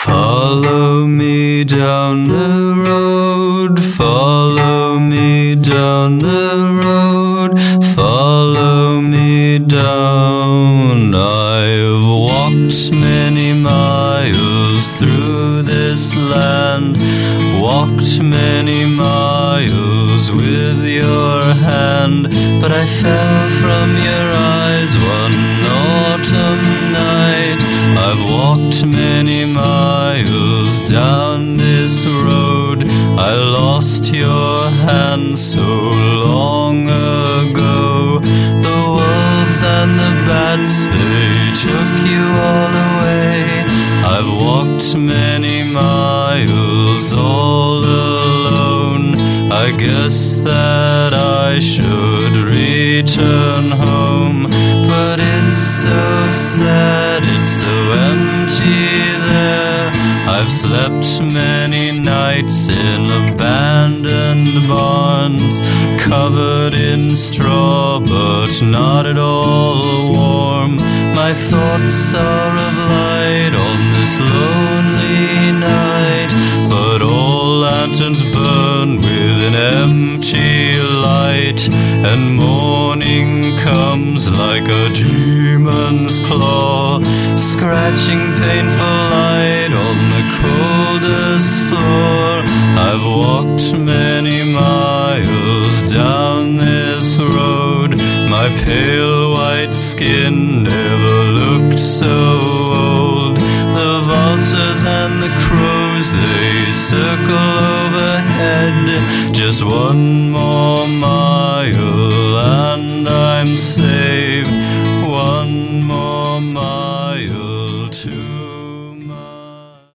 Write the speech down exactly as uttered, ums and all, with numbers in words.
Follow me down the road, follow me down the road, follow me down. I've walked many miles through this land, walked many miles with your hand, but I fell from your eyes one autumn night. I've walked many miles down this road, I lost your hand so long ago. The wolves and the bats, they took you all away. I've walked many miles all alone. I guess that I should return home, but it's so sad, it's so empty there. I've slept many nights in abandoned barns, covered in straw but not at all warm. My thoughts are of light on this lonely night, but all lanterns burn with an empty light, and morning comes like a demon's claw, scratching painful light on the coldest floor. I've walked many miles down this road, my pale white skin never looked so old. The vultures and the crows, they circle overhead. Just one more mile and I'm saved. One